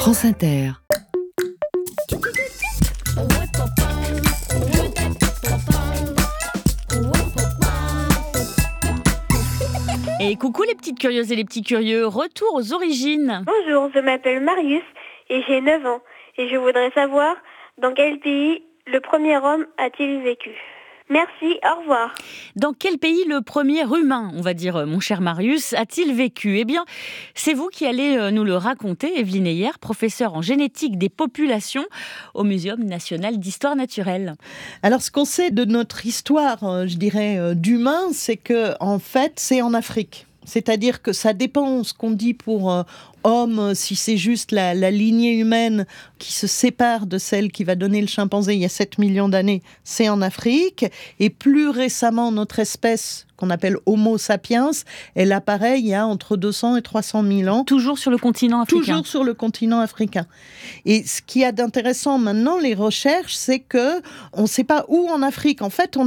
France Inter. Et coucou les petites curieuses et les petits curieux, retour aux origines. Bonjour, je m'appelle Marius et j'ai 9 ans. Et je voudrais savoir dans quel pays le premier homme a-t-il vécu ? Merci, au revoir. Dans quel pays le premier humain, on va dire mon cher Marius, a-t-il vécu ? Eh bien, c'est vous qui allez nous le raconter, Evelyne Heyer, professeure en génétique des populations au Muséum national d'histoire naturelle. Alors, ce qu'on sait de notre histoire, d'humain, c'est que en fait, c'est en Afrique. C'est-à-dire que ça dépend ce qu'on dit pour homme, si c'est juste la lignée humaine qui se sépare de celle qui va donner le chimpanzé il y a 7 millions d'années, c'est en Afrique. Et plus récemment, notre espèce, qu'on appelle Homo sapiens, elle apparaît il y a entre 200 et 300 000 ans. Toujours sur le continent africain. Toujours sur le continent africain. Et ce qu'il y a d'intéressant maintenant, les recherches, c'est que on ne sait pas où en Afrique. En fait,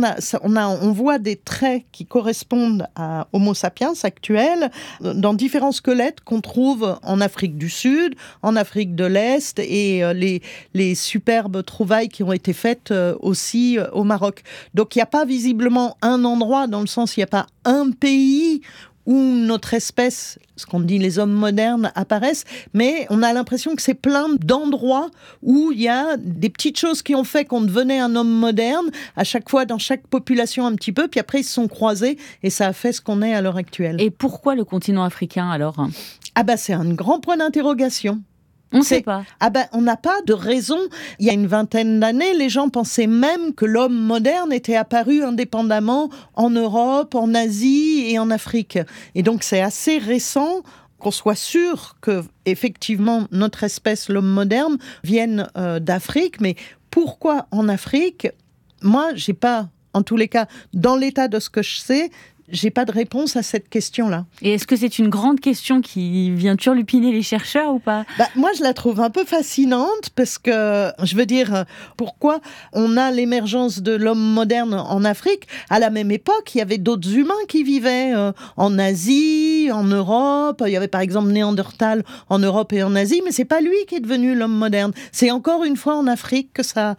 on voit des traits qui correspondent à Homo sapiens actuel dans différents squelettes qu'on trouve en Afrique du Sud, en Afrique de l'Est et les superbes trouvailles qui ont été faites aussi au Maroc. Donc, il n'y a pas visiblement un endroit, dans le sens il n'y a pas un pays où notre espèce, ce qu'on dit les hommes modernes, apparaissent, mais on a l'impression que c'est plein d'endroits où il y a des petites choses qui ont fait qu'on devenait un homme moderne, à chaque fois dans chaque population un petit peu, puis après ils se sont croisés et ça a fait ce qu'on est à l'heure actuelle. Et pourquoi le continent africain alors ? C'est un grand point d'interrogation. On ne sait pas. On n'a pas de raison. Il y a une vingtaine d'années, les gens pensaient même que l'homme moderne était apparu indépendamment en Europe, en Asie et en Afrique. Et donc c'est assez récent qu'on soit sûr que effectivement notre espèce, l'homme moderne, vienne d'Afrique. Mais pourquoi en Afrique ? Moi, j'ai pas, en tous les cas, dans l'état de ce que je sais, j'ai pas de réponse à cette question-là. Et est-ce que c'est une grande question qui vient turlupiner les chercheurs ou pas ? Moi, je la trouve un peu fascinante parce que, je veux dire, pourquoi on a l'émergence de l'homme moderne en Afrique ? À la même époque, il y avait d'autres humains qui vivaient en Asie, en Europe. Il y avait par exemple Néandertal en Europe et en Asie, mais c'est pas lui qui est devenu l'homme moderne. C'est encore une fois en Afrique que ça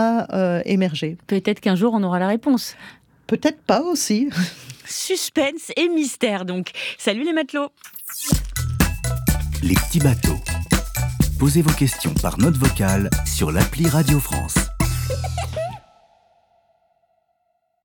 a émergé. Peut-être qu'un jour on aura la réponse. Peut-être pas aussi. Suspense et mystère donc. Salut les matelots. Les petits bateaux. Posez vos questions par note vocale sur l'appli Radio France.